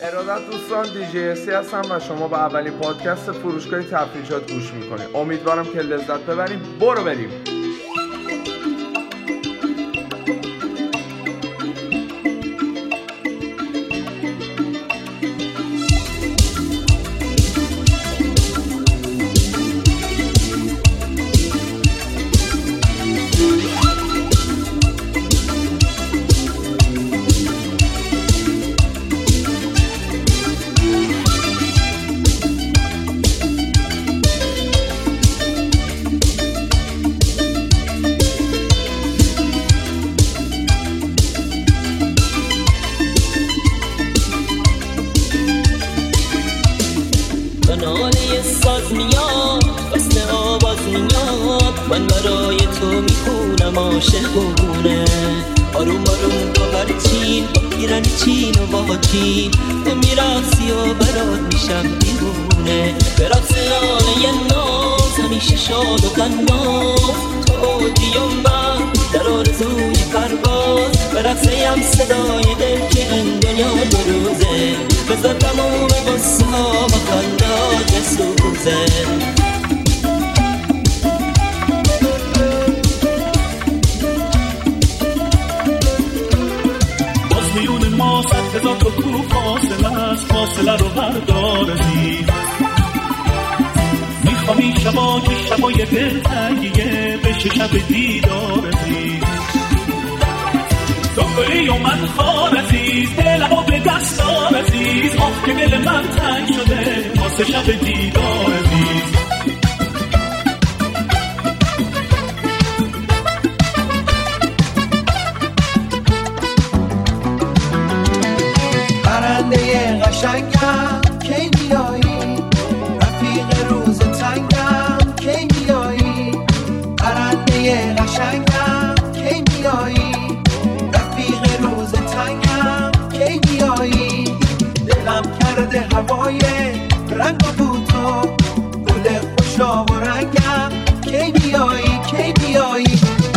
ارادت دوستان، DJSC هستم و شما به اولین پادکست فروشگاه تفریحات گوش میکنید. امیدوارم که لذت ببریم. برو بریم. من برای تو میخونم عاشقونه، آروم آروم با هرچین ایرانی چین و با چین تو میرقصی و برات میشم دیوونه. به رقص ناله ناز همیشه شاد و غماز، تو اوجی و من در آرزوی پرواز. به رقصیم صدای دل که این دنیا دو روزه، بذار تموم غصه ها با خندات بسوزه. هزار تو کو فاصله است، فاصله رو بردار عزیز. میخوام شبا که شبای دلتنگیه بشه شب دیدار عزیز. تو گلی و من خار عزیز، دلمو به دست دار عزیز. آخ که دل من تنگ شده واسه شب دیدار عزیز. قشنگم کی میایی، رفیق روز تنگم کی میایی. پرنده قشنگم کی میایی، رفیق روز تنگم کی میایی. دلم کرده هوای رنگ و بوتو، گل خوشا و رنگم کی میایی کی میایی.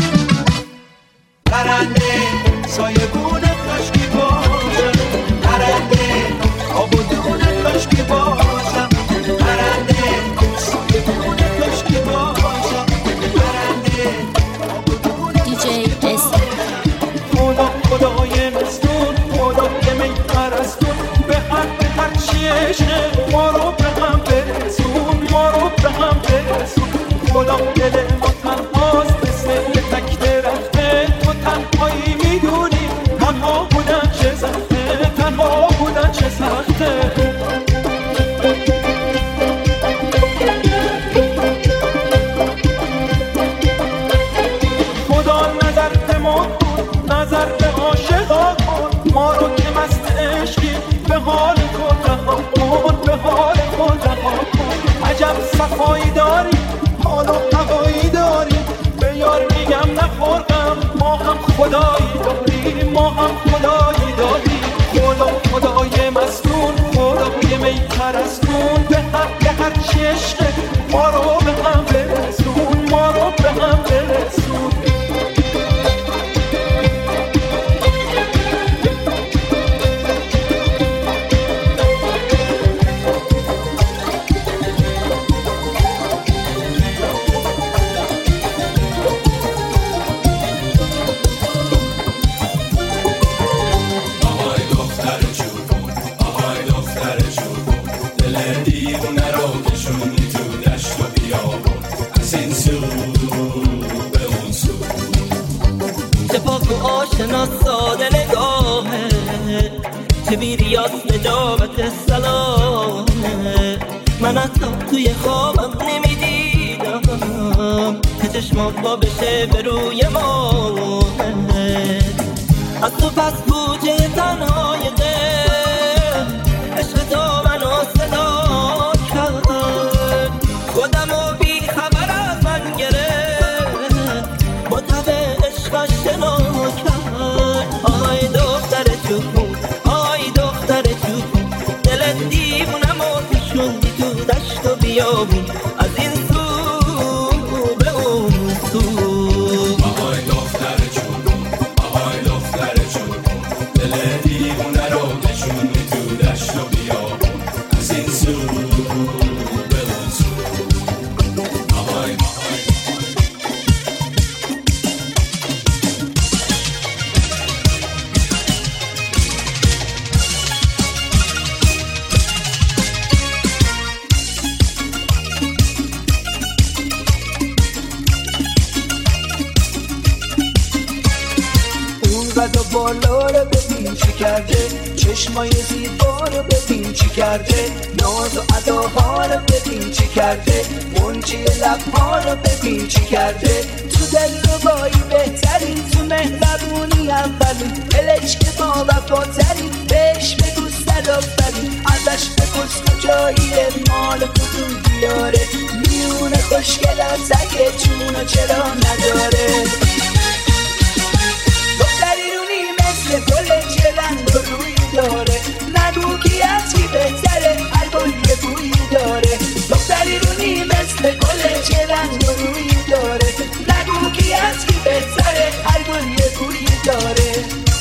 پرنده سایبونه کاشکی باشم، پرنده آبودونه کاشکی باشم، پرنده سایبونه کاشکی باشم، پرنده آبودونه DJSC. خدای مستون، خدای می پرستون، به هر چی عشق ما رو به هم برسون، ما رو به هم برسون. خدا دل ما تنهاست مثل یه تک درخته، تو تنهایی میدونی تنها بودن چه سخته، تنها بودن چه سخته. خدا نظر به ما کن، نظر به عاشقا کن، ما رو که مست عشقی به حال خود رها کن، به حال خود رها کن. عجب صفایی داری، حال و هوایی داری، به یار میگم نخورم، ما هم خدایی داری، ما هم خدایی داری. خدای مستون، خدای می پرستون، به هر چی عشقه ما رو به هم برسون، ما رو به هم برسون. آشنا ساده نگاهه، چه بیریاز نجابت سلامه. من حتی توی خوابم نمیدیدم که چشمات با بشه به روی ماهه. از تو پس بوجه تنهای دل، عشق تو منو صدا کرد، خودمو بی خبر از من گرفت، با تب عشقش شنا کرد. آی دختر جون، آی دختر جون، دلت دیوونم و کشوندی تو دشت و بیابون، از این سو به اون سو. آی دختر جون، آی دختر جون، دلت دیوونه رو بالا رو ببین چی کرده، چشمای زیبا رو ببین چی کرده، ناز و اداها رو ببین چی کرده، منچی لبها رو ببین چی کرده. تو دلربایی بهترین، تو مهربونی اولین، دلش که با وفاترین، بهش بگو سلافرین، ازش بپرس کجاییه، مال کدوم دیاره، میونه خوشگلم سگه جونو چرا نداره. دختری رونی مثل گل چه رنگ و روی داره، نگو کی از کی بهتره، هر گل یه بویی داره. دختری رونی مثل گل چه رنگ و روی داره، نگو کی از کی بهتره، هر گل یه بویی داره.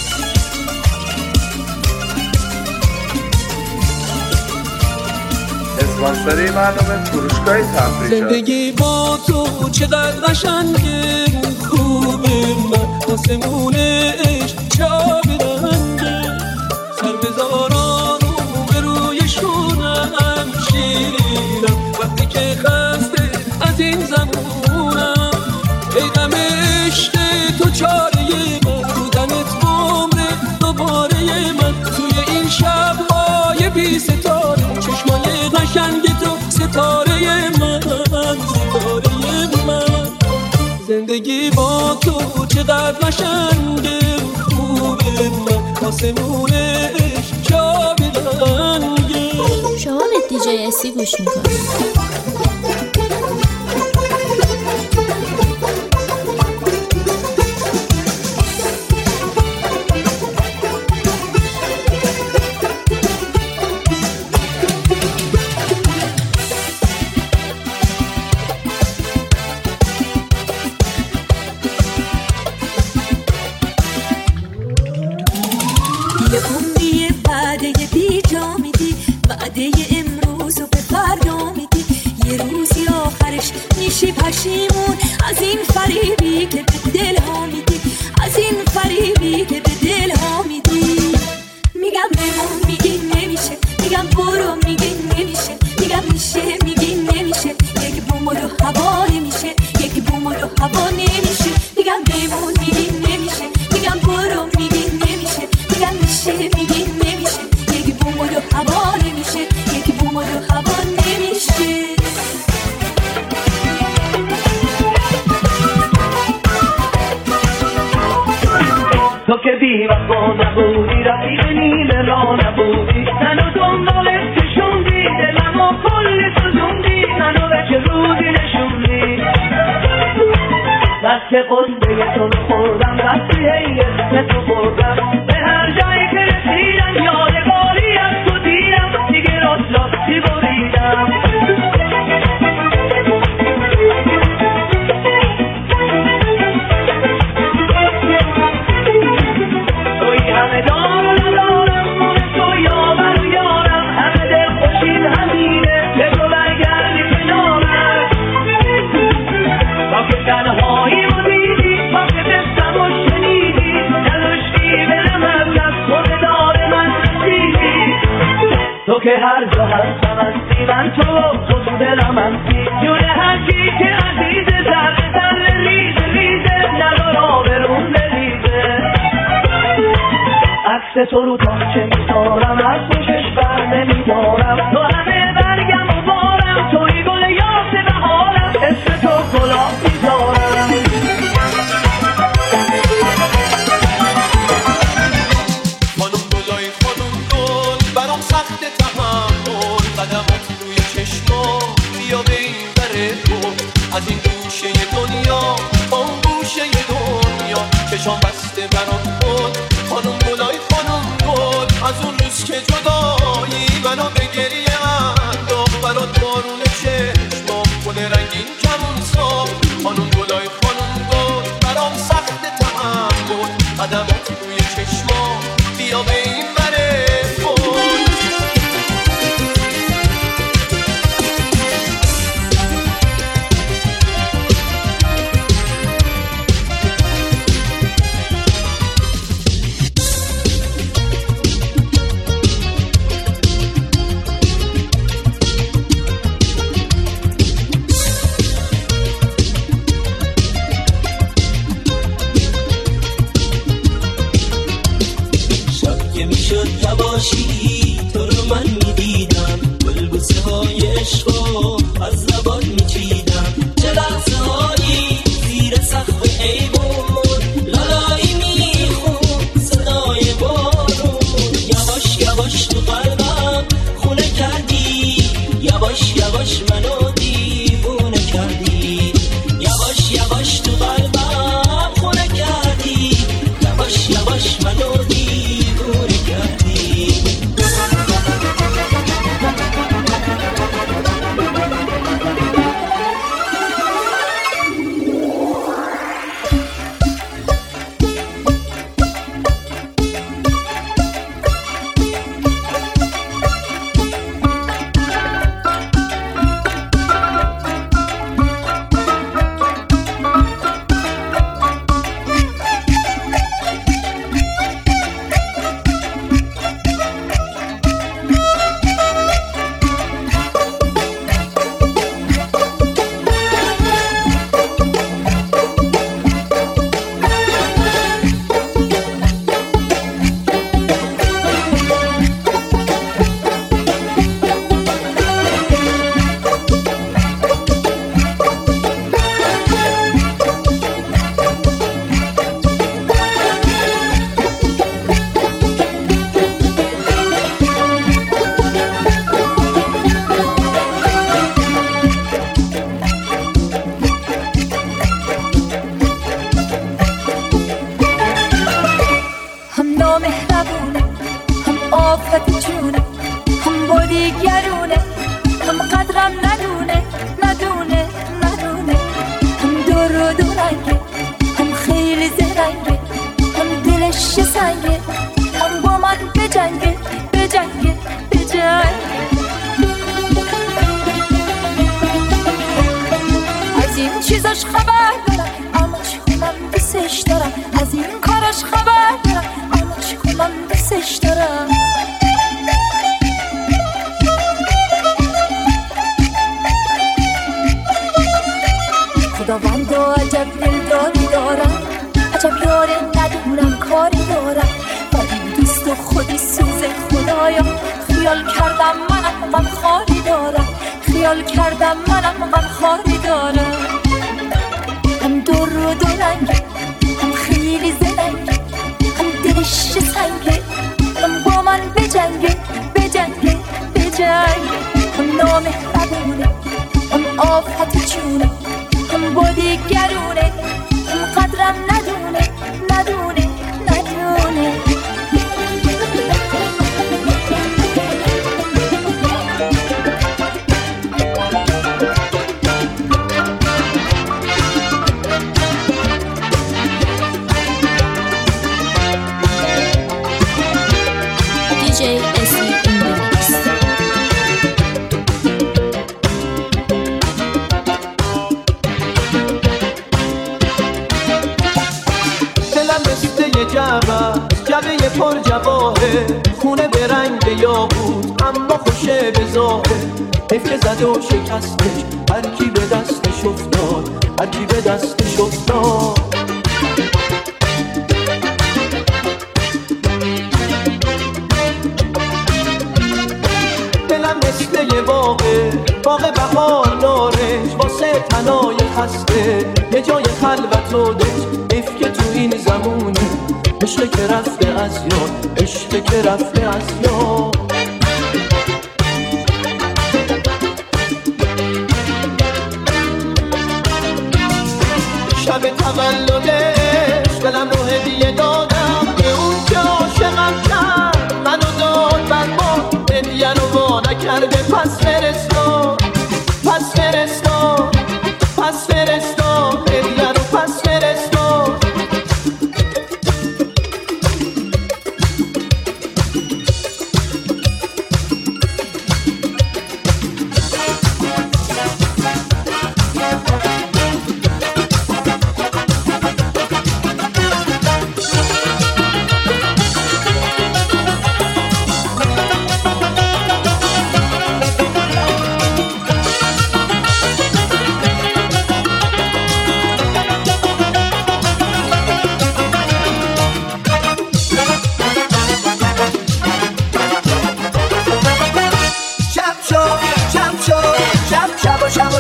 اسپانسری برنامه فروشگاه تفریحات. زندگی با تو چقدر قشنگه، خوبه من آسمونش چاب رنگه، سر بذارم رو به روی شونم، شیرینم وقتی که خسته از این زمونم. ای غم عشق تو چاره من، بودنت عمر دوباره من، توی این شب‌های بی ستاره، چشمای قشنگ تو ستاره من، ستاره من. زندگی با تو چقدر قشنگه، خوبه من آسمونش چاب رنگه. شما به دیجی اسی گوش میکنید. پشیمون از این فریبی که به دل ها میدی، از این فریبی که به دل ها میدی. میگم بمون میگی نمیشه، میگم برو میگی نمیشه، میگم میشه میگی نمیشه، یک بومول و هوا نمیشه، یک بومول و هوا نمیشه. میگم بمون میگی نمیشه، میگم برو میگی نمیشه، میگم میشه میگی نمیشه، یک بومول و هوا نمیشه، یک بومول و هوا نمیشه. تو که بی وفا نبودی، رفیق نیمه را نبودی، منو دنبالت کشوندی، دلمو کلی سوزوندی، منو به چه روزی نشوندی. دست قصه تو رو خوردم، دستی هی اسم تو بردم، به هر جایی که رسیدم یادگاری از تو دیدم، دیگه راستی بریدم. تو که هر جا هستم هستی، من تو دلم هستی، جون هر کی که عزیزه، ذره ذره ریزه ریزه، نگار آبرون بریزه. عکس تو رو تاچه میذارم، از خوشش بر نمیدارم، تو همه برگم و بارم، توی گل یاس بهارم، اسم تو گلاب میذارم. خانم گلای خانم گل، برام سخت تحمل، قدمات روی چشمام، بیا به این بره کن، از این گوشه دنیا با اون گوشه دنیا، چشام بسته برام خود. خانم گلای خانم گل، از اون روز که جدایی منو به گریه انداخت، برات بارون چشمام، گل رنگین کمون ساخت. خانم گلای خانم گل، برام سخت تحمل، قدمات روی چشمام، بیا به این بره کن. باشی تو رو من میدیدم، بلبوسه های عشقو از لبات میچیدم، چه لحظه هایی زیر سقف ایوون لالایی میخون صدای بارون، یواش یواش تو قلبم خونه کردی، یواش یواش منو دیوونه کردی، یواش یواش تو قلبم خونه کردی، یواش یواش منو دیوونه کردی. جبه پر جواهه خونه به رنگ یاقوت اما خوشه به ظاهر حفله زد و شکستش هر کی به دستش افتاد هر کی به دستش افتاد دلم مثل یه باغ بهار دارش واسه تنای خسته یه جای خلوت و دش حیف که تو این زمونه عشق که رفته از یاد عشق که رفته از یاد شب تولدش دلم رو هدیه دادم به اون که عاشقم کرد منو داد برباد هدیه رو وا نکرده پس فرستاد پس فرستاد پس فرستاد هدیه رو پس فرستاد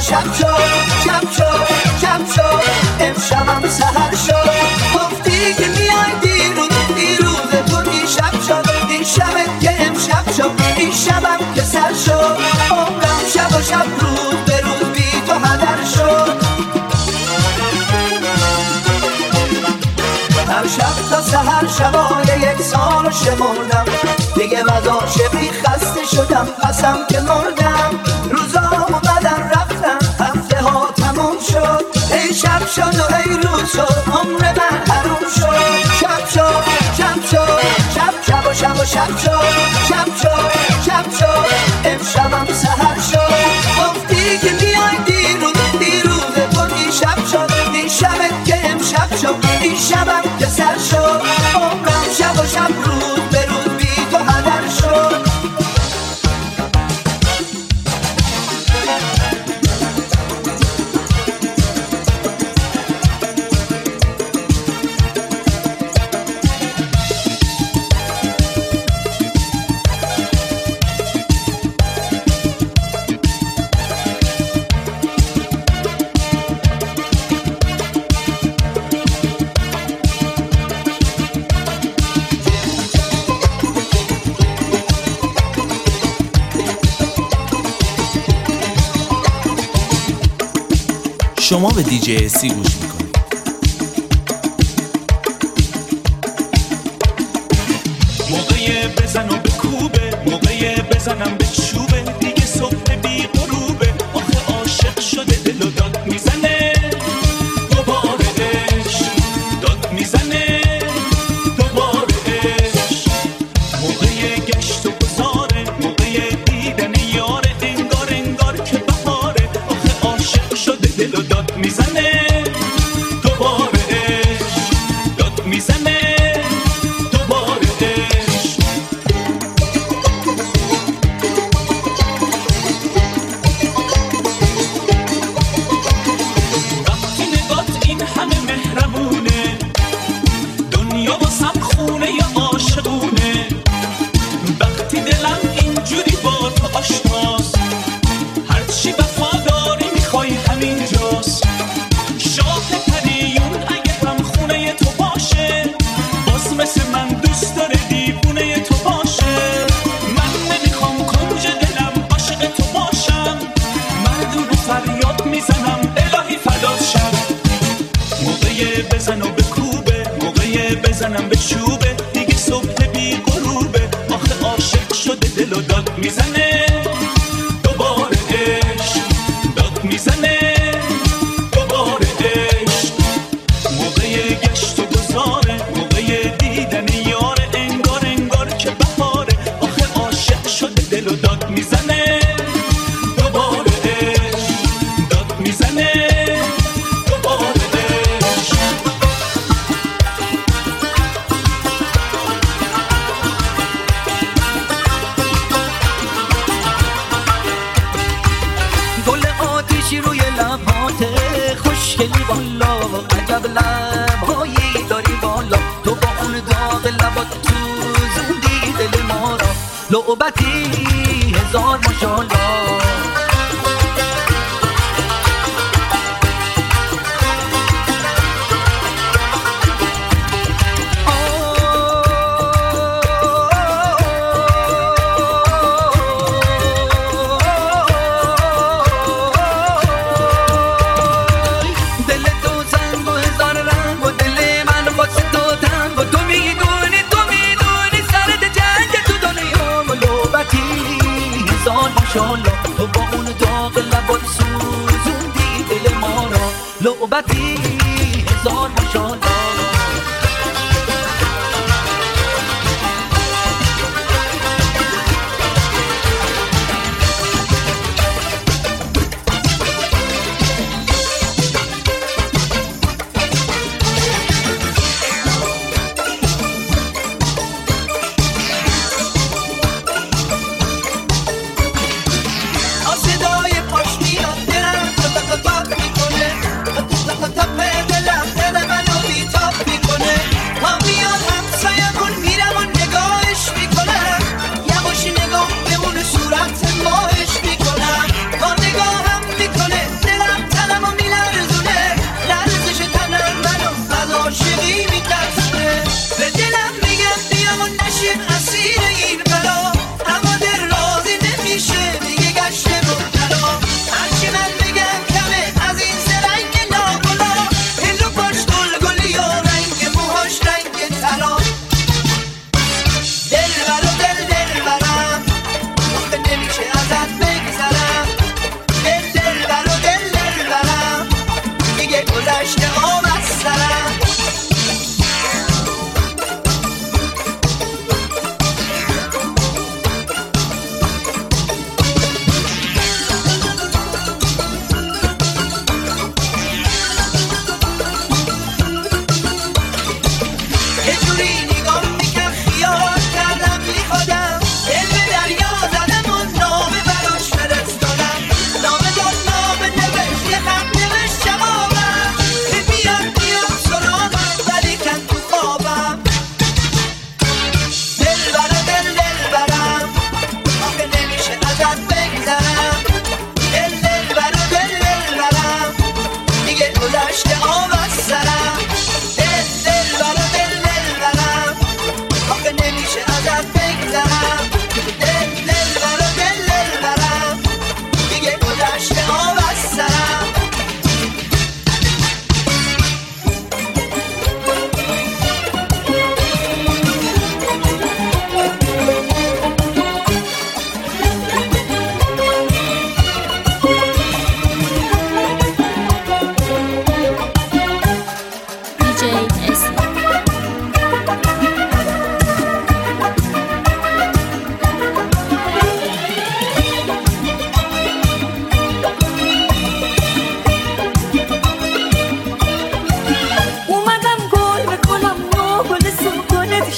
شب شد شب شد شب شد امشبم سحر شد گفتی که میای دیروز تو دیشب شد این شبت که امشب شد این شبم که سر شد عمرم شب و شب روز به روز بی تو هدر شد هر شب تا سحر شبای یک سال شمردم دیگه از عاشقی خسته شدم قسم که مردم روزا اومدن رفتن هفته ها تموم شد ای شب شد و ای روز شد عمر من حروم شد شب شد شب شد شب شب و شب و شب شد شب شد شب شد امشبم سحر شد گفتی که میای دیروز تو دیشب شد این شبت که امشب شد این شبم که سر شد عمرم شب و شب روز به روز بی تو هدر شد شما به دیجی اسی گوش میکنید. موقع بزن و بکوبه موقع بزنم به چوبه دیگه صبح بی غروبه آخه عاشق شده دل و داد میزنه دوباره عشق داد میزنه دوباره عشق موقع گشت و گذاره موقع دیدن یاره انگار که بهاره آخه عاشق شده دل و داد میزنه دوباره عشق داد میزنه دوباره عشق وقتی نگات این همه مهربونه دنیا واسم خونه یا عاشقونه وقتی دلم اینجوری با تو آشناست هرچی وفاداری میخوای همینجاست شاه پریون اگه هم خونه تو باشه باز مثل من دوست داره دیوونه تو باشه من نمیخوام کنج دلم عاشق تو باشم مردون فریاد میزنم الهی فدات شم موقع بزن و بکوبه موقع بزنم به چوبه دیگه صبح بی غروبه آخه عاشق شده دل و داد میزنه دوباره عشق داد میزنه دوباره عشق موقع گشت و گذاره موقع دیدن یاره انگار که بهاره آخه عاشق شده دل و داد میزنه دوباره عشق داد میزنه دوباره عشق گل آتیشی روی لبات خوشگلی والا عجب لبهایی داری والا تو با اون داغ لبات تو زندی دل ما را لعبتی هزار ماشالله تو با اون داغ لبات سوزوندی دل ما را لعبتی هزار ماشالله صدای پاش میاد درم تا تا تا میکنه تا تا تا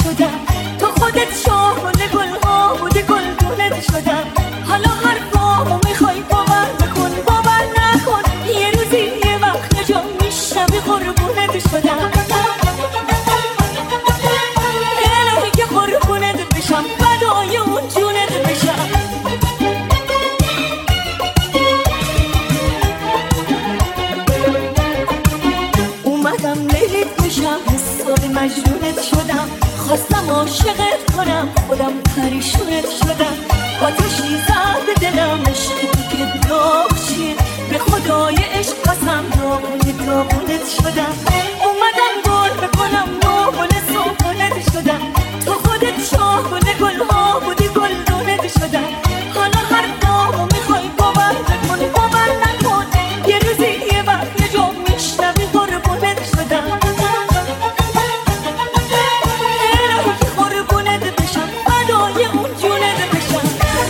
شدم، تو خودت شاهرانه گلها بودی گلدونت شدم. حالا حرفامو میخوای باور بکن باور نکن، یه روزی یه وقت یه جا میشنوی قربونت شدم. الهی که قربونت بشم فدای اون جونت بشم. اومدم لیلیت بشم حسابی مجنونت شدم، خواستم عاشقت کنم خودم پریشونت شدم. آتشی زد به دلم عشق تو که داغ چیه، به خدای عشق قسم داغونت شدم. اومدم گل بکنم نوگل سوگلت شدم، تو خودت شاهگل گلها بودی گلدونت شدم. حالا هر دامو میخوای باور بکن باور نکن، یه روزی یه وقت یه جا میشنوی قربونت شدم. الهی که قربونت بشم فدای اون جونت بشم.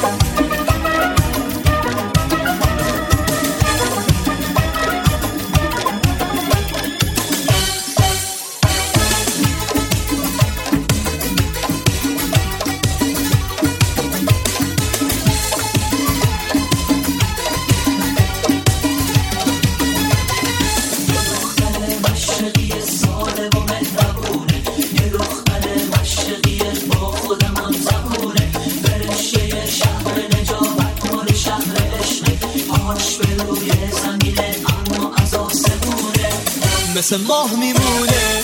مثل ماه میمونه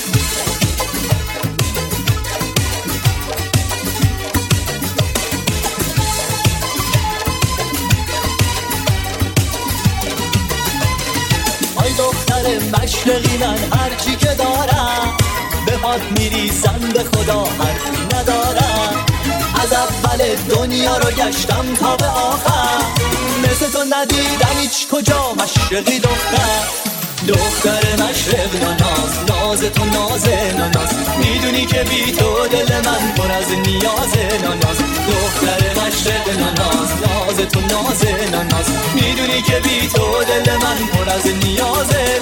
آی دختر مشرقی من هرچی که دارم به هات میریزم به خدا حرفی ندارم. از اول دنیا رو گشتم تا به آخر، مثل تو ندیدم هیچ کجا مشرقی دختر مشرق ناز، ناز تو ناز ناز، میدونی که بی تو دل من پر از نیاز ناز. دختر مشرق ناز، ناز تو ناز ناز، میدونی که بی تو دل من پر از نیاز